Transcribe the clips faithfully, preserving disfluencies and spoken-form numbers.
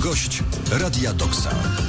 Gość Radia Doksa.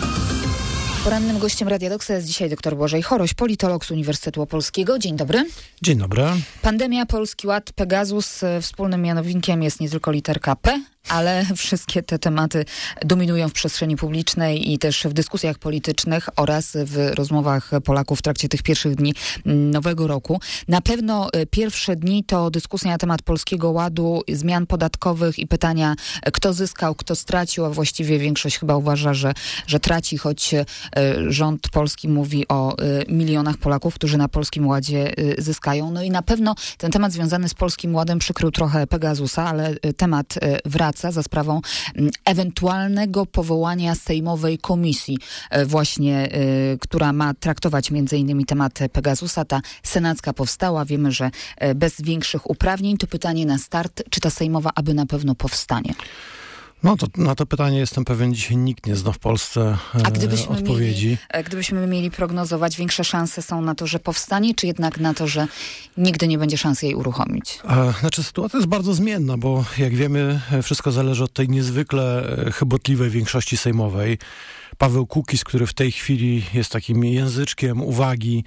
Porannym gościem Radia Doksa jest dzisiaj dr Błażej Choroś, politolog z Uniwersytetu Opolskiego. Dzień dobry. Dzień dobry. Pandemia, Polski Ład, Pegasus. Wspólnym mianownikiem jest nie tylko literka P, ale wszystkie te tematy dominują w przestrzeni publicznej i też w dyskusjach politycznych oraz w rozmowach Polaków w trakcie tych pierwszych dni nowego roku. Na pewno pierwsze dni to dyskusja na temat Polskiego Ładu, zmian podatkowych i pytania, kto zyskał, kto stracił, a właściwie większość chyba uważa, że, że traci, choć rząd polski mówi o milionach Polaków, którzy na Polskim Ładzie zyskają. No i na pewno ten temat związany z Polskim Ładem przykrył trochę Pegasusa, ale temat wraca za sprawą ewentualnego powołania sejmowej komisji właśnie, która ma traktować między innymi temat Pegasusa. Ta senacka powstała. Wiemy, że bez większych uprawnień. To pytanie na start, czy ta sejmowa aby na pewno powstanie? No to na to pytanie jestem pewien, dzisiaj nikt nie zna w Polsce e, A gdybyśmy odpowiedzi. Mieli, gdybyśmy mieli prognozować, większe szanse są na to, że powstanie, czy jednak na to, że nigdy nie będzie szans jej uruchomić? E, znaczy sytuacja jest bardzo zmienna, bo jak wiemy, wszystko zależy od tej niezwykle chybotliwej większości sejmowej. Paweł Kukiz, który w tej chwili jest takim języczkiem uwagi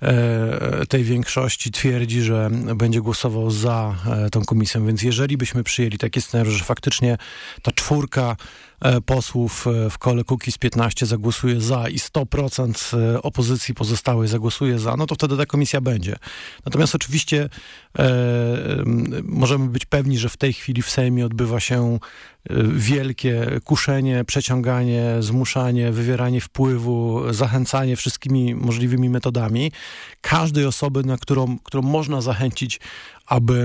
e, tej większości, twierdzi, że będzie głosował za e, tą komisją. Więc jeżeli byśmy przyjęli taki scenariusz, że faktycznie ta czwórka e, posłów w kole Kukiz piętnaście zagłosuje za i sto procent opozycji pozostałej zagłosuje za, no to wtedy ta komisja będzie. Natomiast oczywiście e, możemy być pewni, że w tej chwili w Sejmie odbywa się wielkie kuszenie, przeciąganie, zmuszanie, wywieranie wpływu, zachęcanie wszystkimi możliwymi metodami każdej osoby, na którą, którą można zachęcić, aby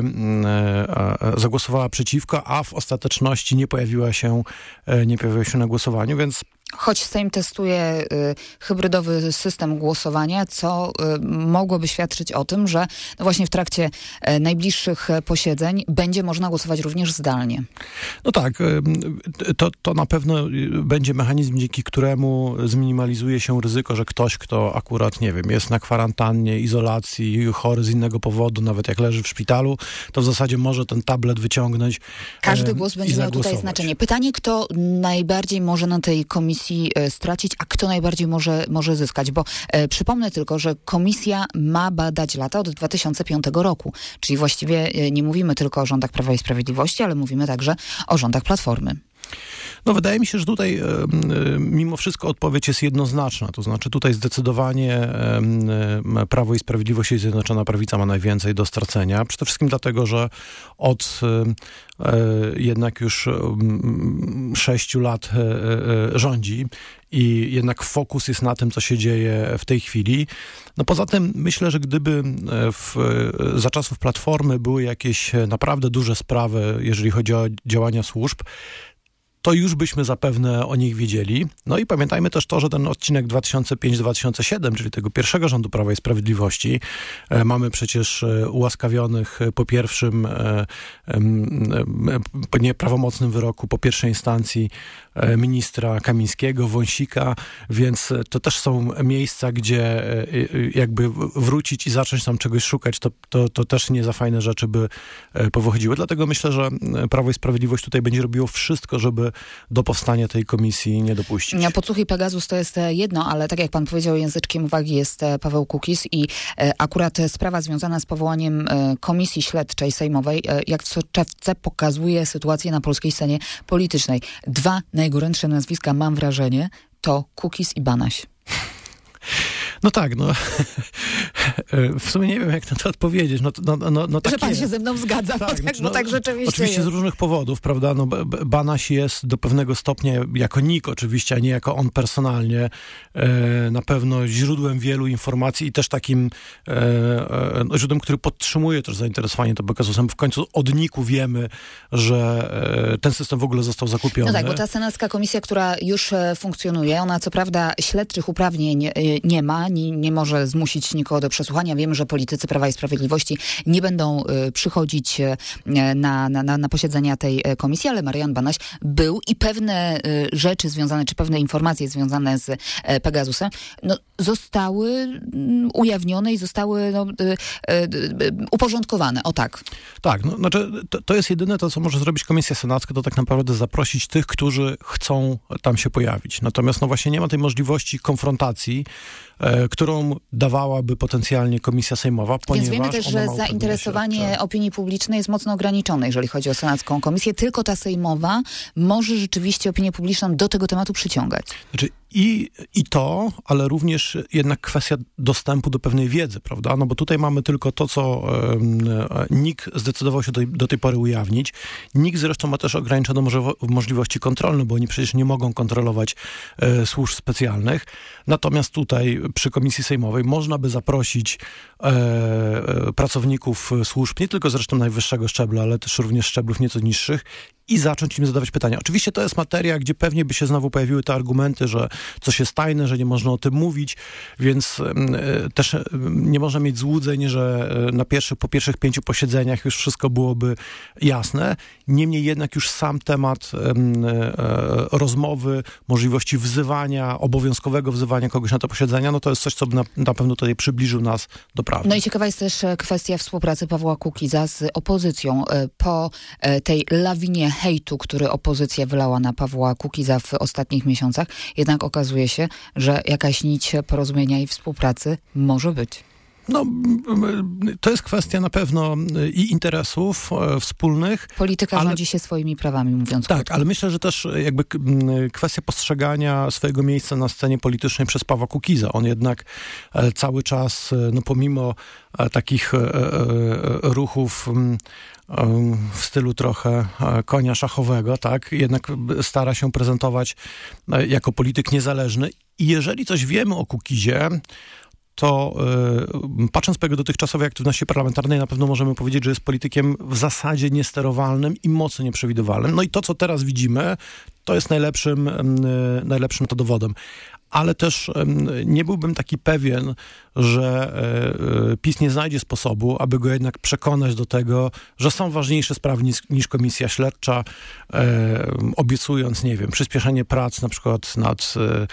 e, e, zagłosowała przeciwko, a w ostateczności nie pojawiła się, e, nie pojawiła się na głosowaniu, więc Choć Sejm testuje y, hybrydowy system głosowania, co y, mogłoby świadczyć o tym, że no właśnie w trakcie y, najbliższych posiedzeń będzie można głosować również zdalnie. No tak, y, to, to na pewno będzie mechanizm, dzięki któremu zminimalizuje się ryzyko, że ktoś, kto akurat, nie wiem, jest na kwarantannie, izolacji, chory z innego powodu, nawet jak leży w szpitalu, to w zasadzie może ten tablet wyciągnąć. Każdy głos będzie miał tutaj znaczenie. Pytanie, kto najbardziej może na tej komisji stracić, a kto najbardziej może, może zyskać, bo e, przypomnę tylko, że komisja ma badać lata od dwa tysiące piątego roku, czyli właściwie e, nie mówimy tylko o rządach Prawa i Sprawiedliwości, ale mówimy także o rządach Platformy. No wydaje mi się, że tutaj e, mimo wszystko odpowiedź jest jednoznaczna, to znaczy tutaj zdecydowanie e, Prawo i Sprawiedliwość i Zjednoczona Prawica ma najwięcej do stracenia. Przede wszystkim dlatego, że od e, jednak już sześciu lat e, rządzi i jednak fokus jest na tym, co się dzieje w tej chwili. No poza tym myślę, że gdyby w, za czasów Platformy były jakieś naprawdę duże sprawy, jeżeli chodzi o działania służb, to już byśmy zapewne o nich wiedzieli. No i pamiętajmy też to, że ten odcinek dwa tysiące piąty do dwa tysiące siódmego, czyli tego pierwszego rządu Prawa i Sprawiedliwości, e, mamy przecież e, ułaskawionych po pierwszym e, e, e, nieprawomocnym wyroku, po pierwszej instancji e, ministra Kamińskiego, Wąsika, więc to też są miejsca, gdzie e, jakby wrócić i zacząć tam czegoś szukać, to, to, to też nie za fajne rzeczy by e, powychodziły. Dlatego myślę, że Prawo i Sprawiedliwość tutaj będzie robiło wszystko, żeby do powstania tej komisji nie dopuścić. Podsłuch i Pegasus to jest jedno, ale tak jak pan powiedział, języczkiem uwagi jest Paweł Kukiz i akurat sprawa związana z powołaniem komisji śledczej sejmowej, jak w soczewce pokazuje sytuację na polskiej scenie politycznej. Dwa najgorętsze nazwiska, mam wrażenie, to Kukiz i Banaś. No tak, no w sumie nie wiem, jak na to odpowiedzieć. No, no, no, no, że pan jest. Się ze mną zgadza, tak, bo, tak, znaczy, bo no, tak rzeczywiście Oczywiście jest. Z różnych powodów, prawda? No, Banaś jest do pewnego stopnia, jako Nik oczywiście, a nie jako on personalnie, e, na pewno źródłem wielu informacji i też takim e, e, źródłem, który podtrzymuje też zainteresowanie tym Pegasusem. W końcu od Niku wiemy, że e, ten system w ogóle został zakupiony. No tak, bo ta senacka komisja, która już e, funkcjonuje, ona co prawda śledczych uprawnień e, nie ma, ma, nie, nie może zmusić nikogo do przesłuchania. Wiemy, że politycy Prawa i Sprawiedliwości nie będą y, przychodzić y, na, na, na, na posiedzenia tej y, komisji, ale Marian Banaś był i pewne y, rzeczy związane, czy pewne informacje związane z y, Pegasusem, no, zostały y, ujawnione i zostały no, y, y, y, uporządkowane. O tak. Tak, no, znaczy to, to jest jedyne to, co może zrobić Komisja Senacka, to tak naprawdę zaprosić tych, którzy chcą tam się pojawić. Natomiast no właśnie nie ma tej możliwości konfrontacji, e, którą dawałaby potencjalnie Komisja Sejmowa, ponieważ Więc wiemy też, że zainteresowanie opinii publicznej jest mocno ograniczone, jeżeli chodzi o Senacką Komisję. Tylko ta Sejmowa może rzeczywiście opinię publiczną do tego tematu przyciągać. Znaczy i, i to, ale również jednak kwestia dostępu do pewnej wiedzy, prawda? No bo tutaj mamy tylko to, co um, N I K zdecydował się do, do tej pory ujawnić. N I K zresztą ma też ograniczone może, możliwości kontrolne, bo oni przecież nie mogą kontrolować e, służb specjalnych. Natomiast tutaj przy Komisji Sejmowej można by zaprosić e, e, pracowników służb, nie tylko zresztą najwyższego szczebla, ale też również szczeblów nieco niższych i zacząć im zadawać pytania. Oczywiście to jest materia, gdzie pewnie by się znowu pojawiły te argumenty, że coś jest tajne, że nie można o tym mówić, więc y, też y, nie można mieć złudzeń, że y, na pierwszych, po pierwszych pięciu posiedzeniach już wszystko byłoby jasne. Niemniej jednak już sam temat y, y, rozmowy, możliwości wzywania, obowiązkowego wzywania kogoś na to posiedzenia, no to jest coś, co by na, na pewno tutaj przybliżył nas do prawdy. No i ciekawa jest też kwestia współpracy Pawła Kukiza z opozycją. Po tej lawinie hejtu, który opozycja wylała na Pawła Kukiza w ostatnich miesiącach, jednak okazuje się, że jakaś nić porozumienia i współpracy może być. No, to jest kwestia na pewno i interesów e, wspólnych. Polityka ale... rządzi się swoimi prawami, mówiąc Tak, krótko. ale myślę, że też jakby kwestia postrzegania swojego miejsca na scenie politycznej przez Pawła Kukiza. On jednak e, cały czas, no pomimo e, takich e, e, ruchów w stylu trochę konia szachowego, tak, jednak stara się prezentować jako polityk niezależny. I jeżeli coś wiemy o Kukizie, to yy, patrząc po jego dotychczasowej aktywności parlamentarnej, na pewno możemy powiedzieć, że jest politykiem w zasadzie niesterowalnym i mocno nieprzewidywalnym. No i to, co teraz widzimy, to jest najlepszym, yy, najlepszym to dowodem. Ale też yy, nie byłbym taki pewien, że yy, PiS nie znajdzie sposobu, aby go jednak przekonać do tego, że są ważniejsze sprawy niż, niż komisja śledcza, yy, obiecując, nie wiem, przyspieszenie prac na przykład nad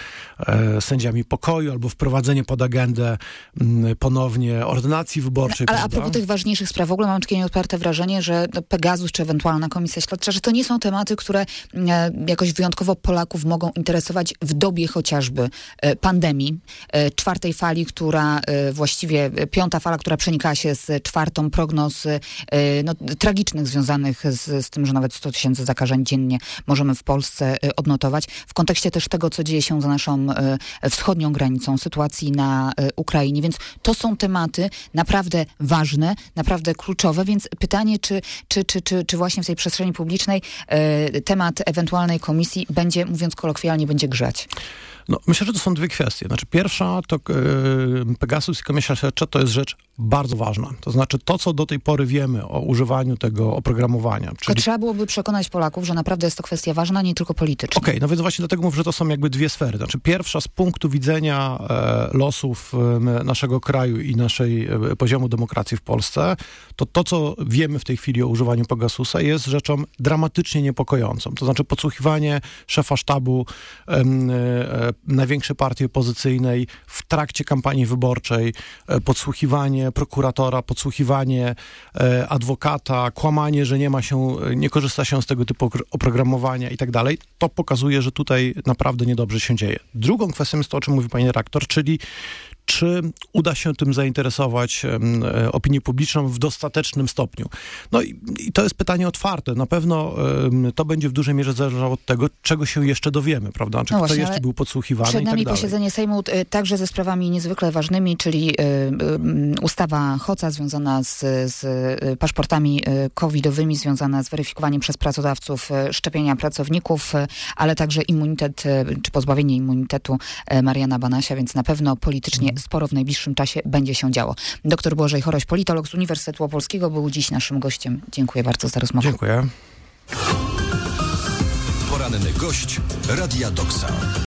yy, sędziami pokoju albo wprowadzenie pod agendę yy, ponownie ordynacji wyborczej. Ale prawda? a propos tych ważniejszych spraw, w ogóle mam takie nieodparte wrażenie, że Pegasus czy ewentualna komisja śledcza, że to nie są tematy, które yy, jakoś wyjątkowo Polaków mogą interesować w dobie chociażby yy, pandemii, yy, czwartej fali, która właściwie piąta fala, która przenikała się z czwartą, prognoz no, tragicznych związanych z, z tym, że nawet sto tysięcy zakażeń dziennie możemy w Polsce odnotować. W kontekście też tego, co dzieje się za naszą wschodnią granicą, sytuacji na Ukrainie. Więc to są tematy naprawdę ważne, naprawdę kluczowe, więc pytanie, czy, czy, czy, czy, czy właśnie w tej przestrzeni publicznej temat ewentualnej komisji będzie, mówiąc kolokwialnie, będzie grzać? No, myślę, że to są dwie kwestie. Znaczy, pierwsza to yy, Pegasus i komisja śledcza to jest rzecz bardzo ważna. To znaczy to, co do tej pory wiemy o używaniu tego oprogramowania. Czyli... To trzeba byłoby przekonać Polaków, że naprawdę jest to kwestia ważna, nie tylko polityczna. Okej, okay, no więc właśnie dlatego mówię, że to są jakby dwie sfery. Znaczy pierwsza z punktu widzenia e, losów e, naszego kraju i naszej e, poziomu demokracji w Polsce, to to, co wiemy w tej chwili o używaniu Pegasusa jest rzeczą dramatycznie niepokojącą. To znaczy podsłuchiwanie szefa sztabu e, e, największej partii opozycyjnej w trakcie kampanii wyborczej, e, podsłuchiwanie prokuratora, podsłuchiwanie e, adwokata, kłamanie, że nie ma się, nie korzysta się z tego typu oprogramowania i tak dalej, to pokazuje, że tutaj naprawdę niedobrze się dzieje. Drugą kwestią jest to, o czym mówi pani redaktor, czyli czy uda się tym zainteresować um, opinię publiczną w dostatecznym stopniu. No i, i to jest pytanie otwarte. Na pewno um, to będzie w dużej mierze zależało od tego, czego się jeszcze dowiemy, prawda? Czy no kto właśnie, jeszcze był podsłuchiwany przed i tak nami dalej. posiedzenie Sejmu y, także ze sprawami niezwykle ważnymi, czyli y, y, ustawa Hoca związana z, z y, paszportami y, covidowymi, związana z weryfikowaniem przez pracodawców y, szczepienia pracowników, y, ale także immunitet, y, czy pozbawienie immunitetu y, Mariana Banasia, więc na pewno politycznie sporo w najbliższym czasie będzie się działo. Doktor Błażej Choroś, politolog z Uniwersytetu Opolskiego, był dziś naszym gościem. Dziękuję bardzo za rozmowę. Dziękuję. Poranny gość Radia Doksa.